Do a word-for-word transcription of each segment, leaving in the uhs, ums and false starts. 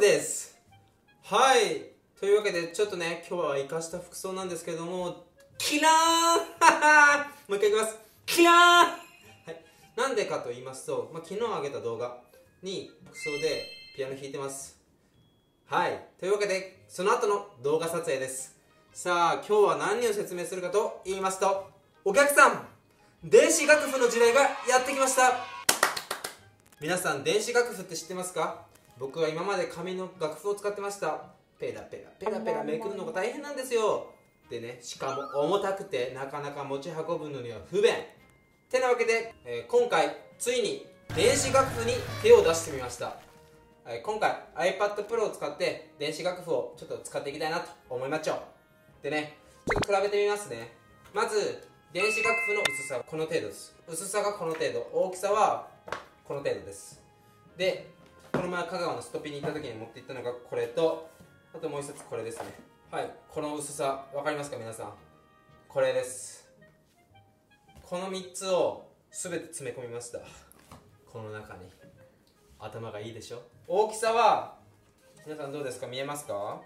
です。はい、というわけでちょっとね、今日は生かした服装なんですけども、キラーンもう一回いきます。キラーン、はい、なんでかと言いますと、まあ、昨日上げた動画に服装でピアノ弾いてます。はい、というわけでその後の動画撮影です。さあ、今日は何を説明するかと言いますと、お客さん、電子楽譜の時代がやってきました。皆さん、電子楽譜って知ってますか？僕は今まで紙の楽譜を使ってました。ペラペラペラペラめくるのが大変なんですよ。でね、しかも重たくてなかなか持ち運ぶのには不便てなわけで、えー、今回ついに電子楽譜に手を出してみました。えー、今回 iPad Pro を使って電子楽譜をちょっと使っていきたいなと思いまっちゃう。でね、ちょっと比べてみますね。まず電子楽譜の薄さはこの程度です。薄さがこの程度、大きさはこの程度です。で、この前香川のストピに行った時に持って行ったのがこれと、あともう一つこれですね。はい、この薄さ分かりますか皆さん。これです。このみっつを全て詰め込みました。この中に。頭がいいでしょ。大きさは皆さんどうですか、見えますか？はい、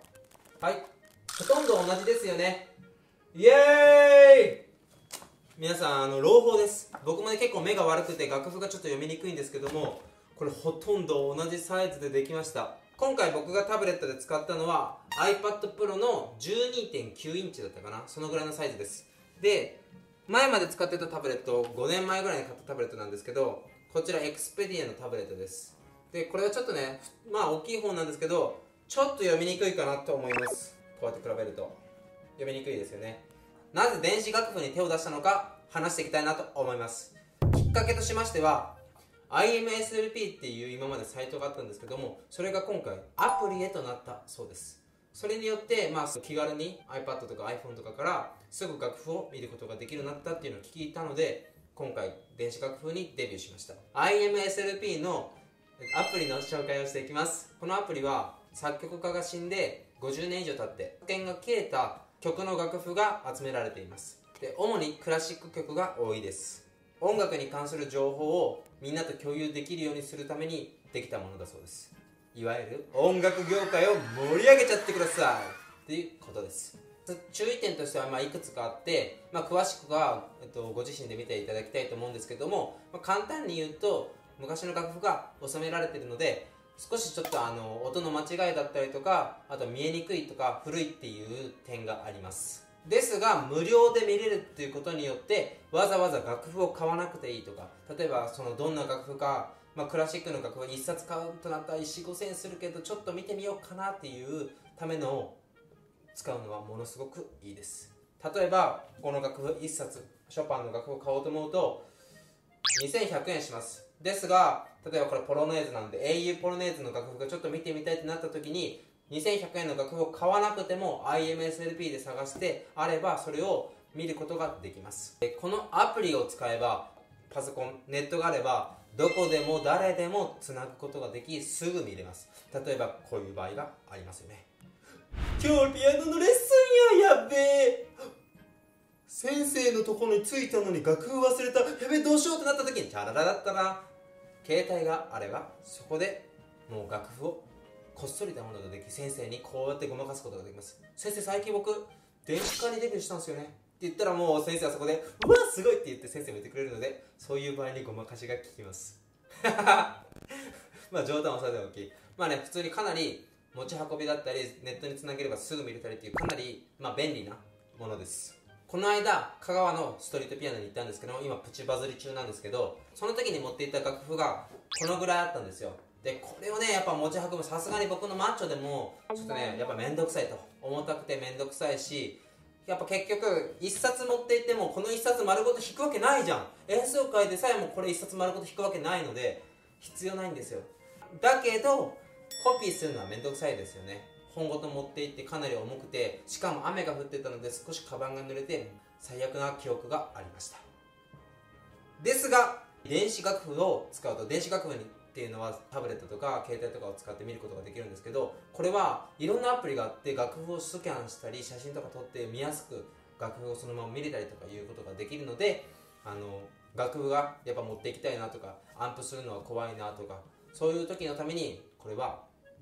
ほとんど同じですよね。イエーイ。皆さん、あの朗報です。僕もね、結構目が悪くて楽譜がちょっと読みにくいんですけども、これほとんど同じサイズでできました。今回僕がタブレットで使ったのは iPad Pro の じゅうにてんきゅうインチだったかな、そのぐらいのサイズです。で、前まで使ってたタブレット、ごねんまえぐらいに買ったタブレットなんですけど、こちら Expedia のタブレットです。で、これはちょっとね、まあ大きい方なんですけど、ちょっと読みにくいかなと思います。こうやって比べると読みにくいですよね。なぜ電子楽譜に手を出したのか話していきたいなと思います。きっかけとしましては、アイエムエスエルピー っていう今までサイトがあったんですけども、それが今回アプリへとなったそうです。それによって、まあ、気軽に iPad とか iPhone とかからすぐ楽譜を見ることができるようになったっていうのを聞いたので、今回電子楽譜にデビューしました。 アイエムエスエルピー のアプリの紹介をしていきます。このアプリは作曲家が死んでごじゅうねん以上経って保険が切れた曲の楽譜が集められています。で、主にクラシック曲が多いです。音楽に関する情報をみんなと共有できるようにするためにできたものだそうです。いわゆる音楽業界を盛り上げちゃってくださいということです。注意点としてはまあいくつかあって、まあ、詳しくは、えっと、ご自身で見ていただきたいと思うんですけども、まあ、簡単に言うと昔の楽譜が収められているので、少しちょっとあの音の間違いだったりとか、あと見えにくいとか古いっていう点があります。ですが無料で見れるっていうことによってわざわざ楽譜を買わなくていいとか、例えばそのどんな楽譜か、まあ、クラシックの楽譜いっさつ買うとなったら よん、ごせんえんするけどちょっと見てみようかなっていうためのを使うのはものすごくいいです。例えばこの楽譜いっさつ、ショパンの楽譜を買おうと思うとにせんひゃくえんします。ですが例えばこれポロネーズなんで エーユー ポロネーズの楽譜がちょっと見てみたいってなった時ににせんひゃくえんの楽譜を買わなくても アイエムエスエルピー で探してあればそれを見ることができます。このアプリを使えばパソコン、ネットがあればどこでも誰でもつなぐことができすぐ見れます。例えばこういう場合がありますよね。今日ピアノのレッスンや、やっべえ、先生のところに着いたのに楽譜忘れた、やべえどうしようってなった時にチャララだったら携帯があればそこでもう楽譜をこっそりダウンロードでき、先生にこうやってごまかすことができます。先生最近僕電子化にデビューしたんですよねって言ったらもう先生はそこでうわすごいって言って先生も言ってくれるので、そういう場合にごまかしが効きますまあ冗談はさておき、まあね、普通にかなり持ち運びだったりネットにつなげればすぐ見れたりっていうかなりまあ便利なものです。この間香川のストリートピアノに行ったんですけど、今プチバズり中なんですけど、その時に持っていった楽譜がこのぐらいあったんですよ。でこれをねやっぱ持ち運ぶ、さすがに僕のマッチョでもちょっとねやっぱ面倒くさいと、重たくて面倒くさいし、やっぱ結局いっさつ持っていってもこのいっさつ丸ごと弾くわけないじゃん。演奏会でさえもこれいっさつ丸ごと弾くわけないので必要ないんですよ。だけどコピーするのは面倒くさいですよね。本ごと持っていってかなり重くて、しかも雨が降ってたので少しカバンが濡れて最悪な記憶がありました。ですが電子楽譜を使うと、電子楽譜にっていうのはタブレットとか携帯とかを使って見ることができるんですけど、これはいろんなアプリがあって楽譜をスキャンしたり写真とか撮って見やすく楽譜をそのまま見れたりとかいうことができるので、あの楽譜がやっぱ持っていきたいなとかアンプするのは怖いなとか、そういう時のためにこれは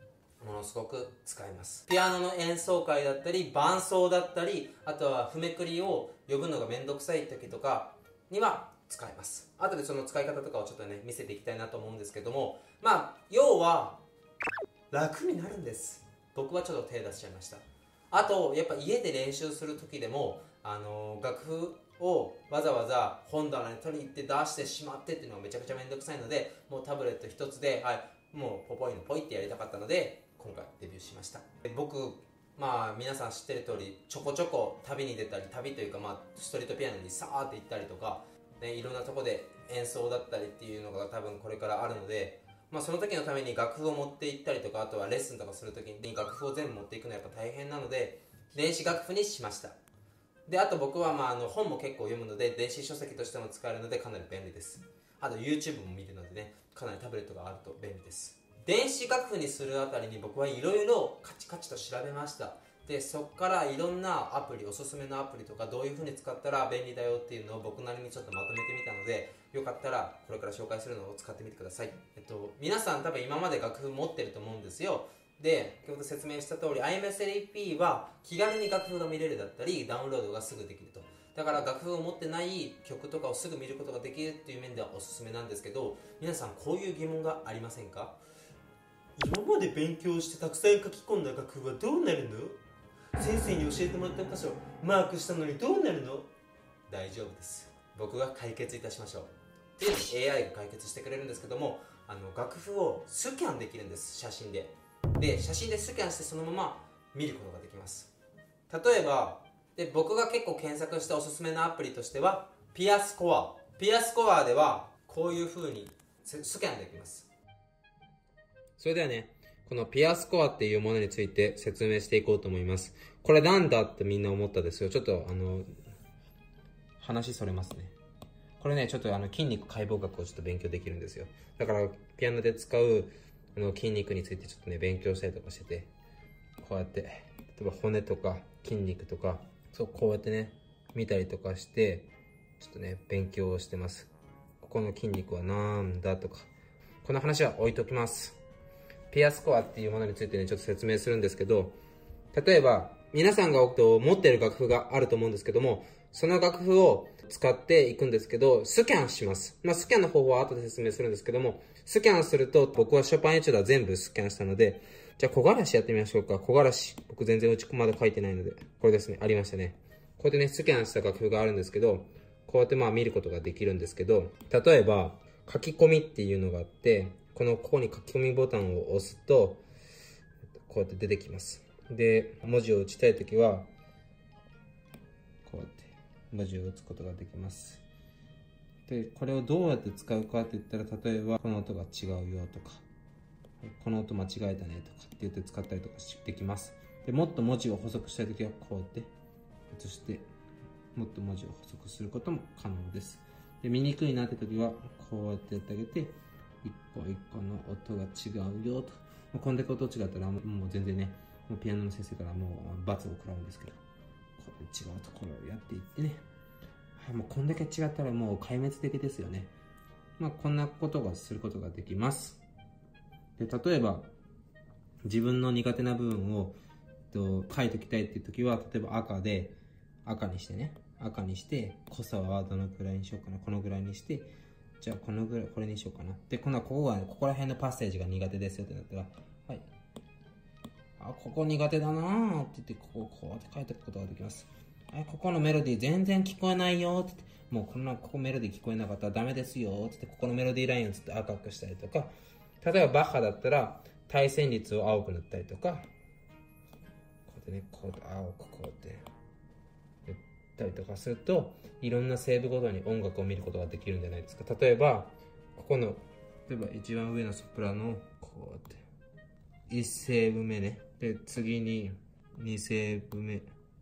ものすごく使います。ピアノの演奏会だったり伴奏だったり、あとは譜めくりを呼ぶのがめんどくさい時とかには使います。後でその使い方とかをちょっとね見せていきたいなと思うんですけども、まあ要は楽になるんです。僕はちょっと手出しちゃいました。あとやっぱ家で練習する時でも、あのー、楽譜をわざわざ本棚に取りに行って出してしまってっていうのがめちゃくちゃめんどくさいので、もうタブレット一つで、はい、もうポポイのポイってやりたかったので今回デビューしました。僕、まあ皆さん知ってる通りちょこちょこ旅に出たり、旅というかまあストリートピアノにさーって行ったりとか、ね、いろんなとこで演奏だったりっていうのが多分これからあるので、まあ、その時のために楽譜を持って行ったりとか、あとはレッスンとかする時に楽譜を全部持っていくのはやっぱ大変なので電子楽譜にしました。であと僕はまああの本も結構読むので電子書籍としても使えるのでかなり便利です。あと YouTube も見るのでね、かなりタブレットがあると便利です。電子楽譜にするあたりに僕はいろいろカチカチと調べました。でそこからいろんなアプリ、おすすめのアプリとかどういう風に使ったら便利だよっていうのを僕なりにちょっとまとめてみたので、よかったらこれから紹介するのを使ってみてください。えっと皆さん多分今まで楽譜持ってると思うんですよ。で先ほど説明した通り アイエムエスエルイーピー は気軽に楽譜が見れるだったりダウンロードがすぐできると。だから楽譜を持ってない曲とかをすぐ見ることができるっていう面ではおすすめなんですけど、皆さんこういう疑問がありませんか？今まで勉強してたくさん書き込んだ楽譜はどうなるの？先生に教えてもらった箇所マークしたのにどうなるの？大丈夫です。僕が解決いたしましょう。っていうのを エーアイ が解決してくれるんですけども、あの楽譜をスキャンできるんです。写真でで写真でスキャンしてそのまま見ることができます。例えばで僕が結構検索したおすすめのアプリとしてはピアスコアピアスコアではこういう風にスキャンできます。それではね、このピアスコアっていうものについて説明していこうと思います。これなんだってみんな思ったですよ。ちょっとあの話それますね。これね、ちょっとあの筋肉解剖学をちょっと勉強できるんですよ。だからピアノで使うあの筋肉についてちょっとね勉強したりとかしてて、こうやって例えば骨とか筋肉とか、そうこうやってね見たりとかしてちょっとね勉強をしてます。ここの筋肉はなんだとか、この話は置いときます。ピアスコアっていうものについてねちょっと説明するんですけど、例えば皆さんが持っている楽譜があると思うんですけども、その楽譜を使っていくんですけど、スキャンします。まあスキャンの方法は後で説明するんですけども、スキャンすると僕はショパンエチュードは全部スキャンしたので、じゃあ木枯らしやってみましょうか。木枯らし、僕全然打ち込まで書いてないので、これですね、ありましたね。こうやってねスキャンした楽譜があるんですけど、こうやってまあ見ることができるんですけど、例えば書き込みっていうのがあって、このここに書き込みボタンを押すとこうやって出てきます。で文字を打ちたいときはこうやって文字を打つことができます。でこれをどうやって使うかって言ったら、例えばこの音が違うよとか、この音間違えたねとかって言って使ったりとかできます。でもっと文字を補足したいときはこうやって移してもっと文字を補足することも可能です。で見にくいなってときはこうやってやってあげて、一個一個の音が違うよと。こんだけ音違ったらもう全然ね、もうピアノの先生からもう罰を食らうんですけど、こう違うところをやっていってね、はい、もうこんだけ違ったらもう壊滅的ですよね。まあこんなことがすることができます。で例えば自分の苦手な部分をと書いておきたいっていう時は、例えば赤で赤にしてね、赤にして濃さはどのくらいにしようかな、このぐらいにして、じゃあこのぐらいこれにしようかな。で今度はここがここら辺のパッセージが苦手ですよってなったら、はい、あここ苦手だなーって言って、こここうやって書いておくことができます。はい、ここのメロディー全然聞こえないよって言って、もうこんなここメロディー聞こえなかったらダメですよって言って、ここのメロディーラインをつって赤くしたりとか、例えばバッハだったら対旋律を青く塗ったりとか、こうやってね、こう青くこうやって塗ったりとかすると、いろんな声部ごとに音楽を見ることができるんじゃないですか。例えばここの例えば一番上のソプラノをこうやっていっ声部目ね、で次にに声部目、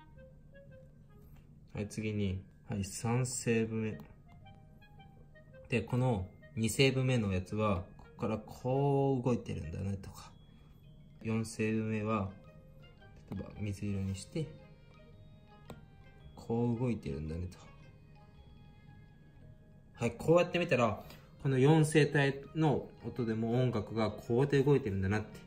はい次に、はい、さん声部目で、このに声部目のやつはここからこう動いてるんだねとか、よん声部目は例えば水色にしてこう動いてるんだねと、はい、こうやって見たらこのよん声帯の音でも音楽がこうやって動いてるんだなって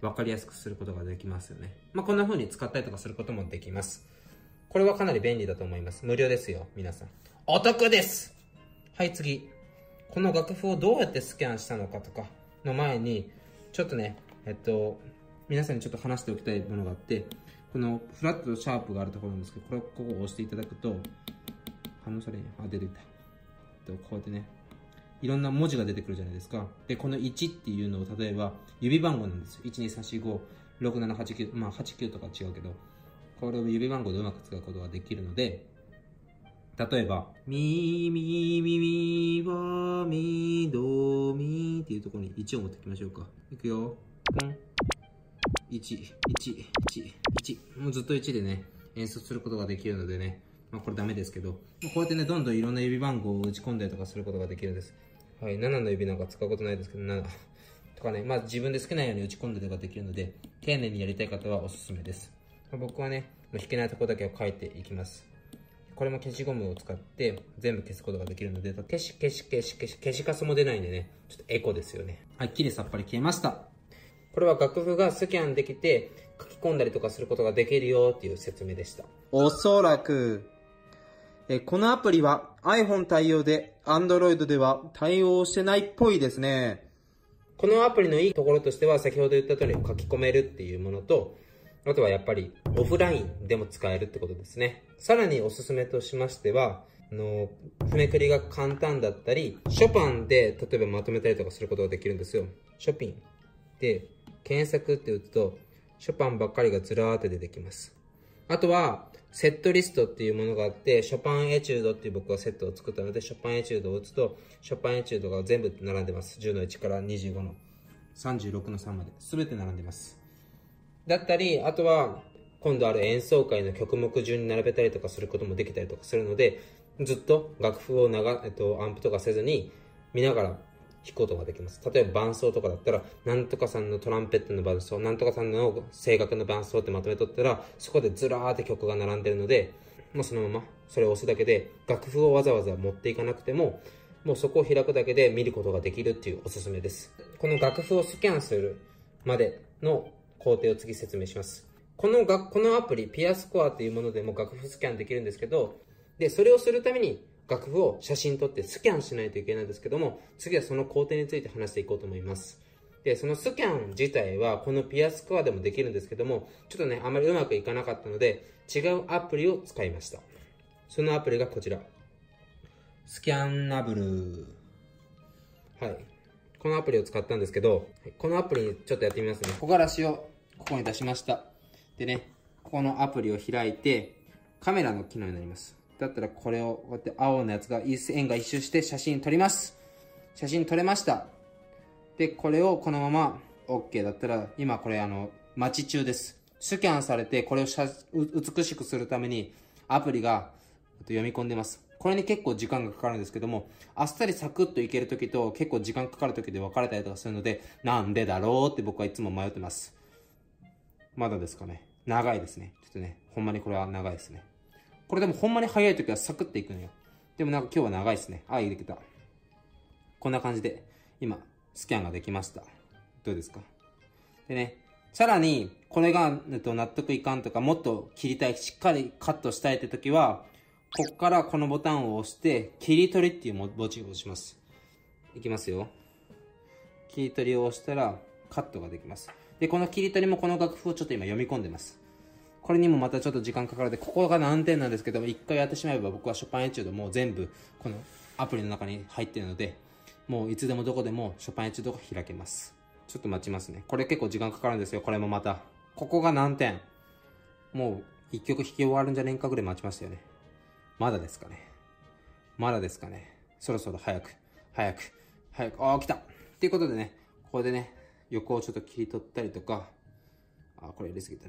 分かりやすくすることができますよね。まあ、こんな風に使ったりとかすることもできます。これはかなり便利だと思います。無料ですよ、皆さん。お得です。はい、次。この楽譜をどうやってスキャンしたのかとかの前に、ちょっとね、えっと、皆さんにちょっと話しておきたいものがあって、このフラットとシャープがあるところなんですけど、これをここを押していただくと、反応されんよ。あ、出てきた。こうやってね、いろんな文字が出てくるじゃないですか。で、このいちっていうのを例えば指番号なんですよ。いちにさんしごろくななはちきゅう、まあはちきゅうとか違うけど、これを指番号でうまく使うことができるので、例えば、みみみみわみどみっていうところにいちを持ってきましょうか。いくよ。ポン。いち、いち、いち、いち。もうずっといちでね、演奏することができるのでね、まあこれダメですけど、こうやってね、どんどんいろんな指番号を打ち込んだりとかすることができるんです。はい、ななの指なんか使うことないですけど、ななとかね、まあ自分で好きなように打ち込んだりとかできるので、丁寧にやりたい方はおすすめです。まあ、僕はね、弾けないところだけを書いていきます。これも消しゴムを使って全部消すことができるので、消し消し消し消し消しカスも出ないんでね、ちょっとエコですよね。はっきりさっぱり消えました。これは楽譜がスキャンできて書き込んだりとかすることができるよっていう説明でした。 おそらくえこのアプリは iPhone 対応で Android では対応してないっぽいですね。 このアプリのいいところとしては、先ほど言った通り書き込めるっていうものと、あとはやっぱりオフラインでも使えるってことですね。さらにおすすめとしましては、あの譜めくりが簡単だったり、ショパンで例えばまとめたりとかすることができるんですよ。ショピンで検索って打つとショパンばっかりがずらーって出てきます。あとはセットリストっていうものがあって、ショパンエチュードっていう僕はセットを作ったので、ショパンエチュードを打つとショパンエチュードが全部並んでます。じゅうのいちからにじゅうごのさんじゅうろくのさんまで全て並んでます。だったり、あとは今度ある演奏会の曲目順に並べたりとかすることもできたりとかするので、ずっと楽譜を長、えっと、アンプとかせずに見ながら弾くことができます。例えば伴奏とかだったら、なんとかさんのトランペットの伴奏、なんとかさんの声楽の伴奏ってまとめとったら、そこでずらーって曲が並んでるので、もうそのままそれを押すだけで、楽譜をわざわざ持っていかなくても、もうそこを開くだけで見ることができるっていうおすすめです。この楽譜をスキャンするまでの工程を次説明します。このがこのアプリ、ピアスコアというものでも楽譜スキャンできるんですけど、で、それをするために楽譜を写真撮ってスキャンしないといけないんですけども、次はその工程について話していこうと思います。で、そのスキャン自体はこのピアスコアでもできるんですけども、ちょっとね、あまりうまくいかなかったので、違うアプリを使いました。そのアプリがこちら。スキャンナブル。はい。このアプリを使ったんですけど、このアプリちょっとやってみますね。木枯らしをここに出しました。でね、ここのアプリを開いて、カメラの機能になります。だったらこれをこうやって青のやつが円が一周して写真撮ります。写真撮れました。で、これをこのまま OK だったら、今これあの、待ち中です。スキャンされてこれを美しくするためにアプリが読み込んでます。これに結構時間がかかるんですけども、あっさりサクッといけるときと結構時間かかるときで分かれたりとかするので、なんでだろうって僕はいつも迷ってます。まだですかね。長いですね。ちょっとね、ほんまにこれは長いですね。これでもほんまに早いときはサクッといくのよ。でもなんか今日は長いですね。あ、いけた。こんな感じで、今、スキャンができました。どうですか？でね、さらに、これが、えっと、納得いかんとか、もっと切りたい、しっかりカットしたいってときは、こっからこのボタンを押して、切り取りっていう文字を押します。いきますよ。切り取りを押したら、カットができます。で、この切り取りもこの楽譜をちょっと今読み込んでます。これにもまたちょっと時間かかるので、ここが難点なんですけど、一回やってしまえば僕はショパンエチュードもう全部、このアプリの中に入っているので、もういつでもどこでもショパンエチュードが開けます。ちょっと待ちますね。これ結構時間かかるんですよ。これもまた。ここが難点。もう一曲弾き終わるんじゃねえかぐらい待ちましたよね。まだですかね。まだですかね。そろそろ早く、早く、早く。ああ、来た。っていうことでね、ここでね、横をちょっと切り取ったりとか、あ、これ入れすぎたな。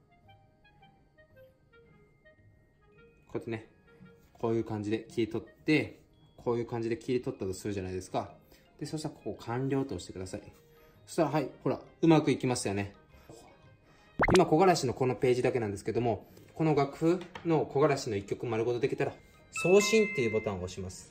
こうやってね、こういう感じで切り取って、こういう感じで切り取ったとするじゃないですか。で、そしたらここ完了と押してください。そしたら、はい、ほら、うまくいきましたよね。今、木枯らしのこのページだけなんですけども、この楽譜の木枯らしの一曲丸ごとできたら、送信っていうボタンを押します。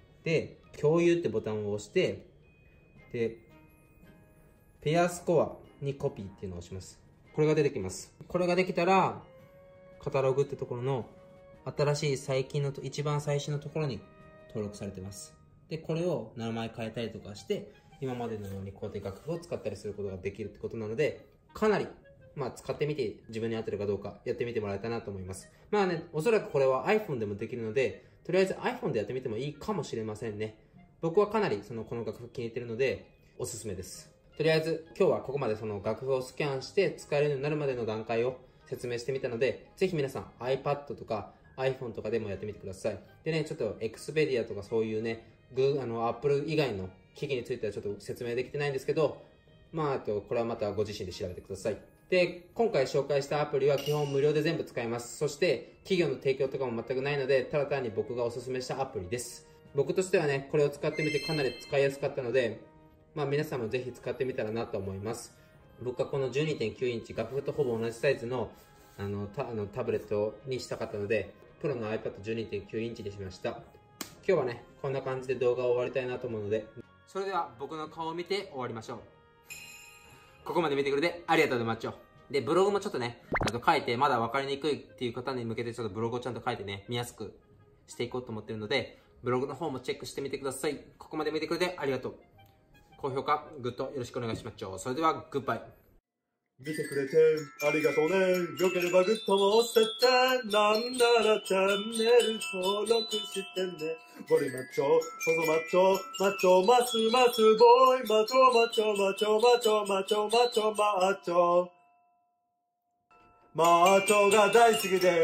で、共有ってボタンを押して、で、ペアスコア、 にコピーっていうのを押します。これが出てきます。これができたら、カタログってところの新しい最近のと一番最新のところに登録されてます。で、これを名前変えたりとかして、今までのようにこうやって楽譜を使ったりすることができるってことなので、かなり、まあ使ってみて自分に合ってるかどうかやってみてもらえたらなと思います。まあね、おそらくこれは iPhone でもできるので、とりあえず iPhone でやってみてもいいかもしれませんね。僕はかなりそのこの楽譜気に入ってるので、おすすめです。とりあえず今日はここまでその楽譜をスキャンして使えるようになるまでの段階を説明してみたので、ぜひ皆さん iPad とか iPhone とかでもやってみてください。でね、ちょっと Expedia とかそういうね、グあの Apple 以外の機器についてはちょっと説明できてないんですけど、まあ、あとこれはまたご自身で調べてください。で、今回紹介したアプリは基本無料で全部使えます。そして企業の提供とかも全くないので、ただ単に僕がおすすめしたアプリです。僕としてはね、これを使ってみてかなり使いやすかったので、まあ皆さんもぜひ使ってみたらなと思います。僕はこの じゅうにてんきゅう インチ、楽譜とほぼ同じサイズのあの タ, あのタブレットにしたかったので、プロの アイパッドじゅうにてんきゅう インチにしました。今日はね、こんな感じで動画を終わりたいなと思うので、それでは僕の顔を見て終わりましょう。ここまで見てくれてありがとうございます。で、ブログもちょっとね、あと書いてまだ分かりにくいっていう方に向けてちょっとブログをちゃんと書いてね、見やすくしていこうと思ってるので、ブログの方もチェックしてみてください。ここまで見てくれてありがとう。高評価、グッドよろしくお願いします。それでは、グッバイ。 見てくれてありがとうね。よければグッドも押してって。なんならチャンネル登録してね。ゴリマッチョ、細マッチョ、マッチョ、マスマスボーイ、マチョマチョマチョマチョマチョマチョマチョマチョが大好きで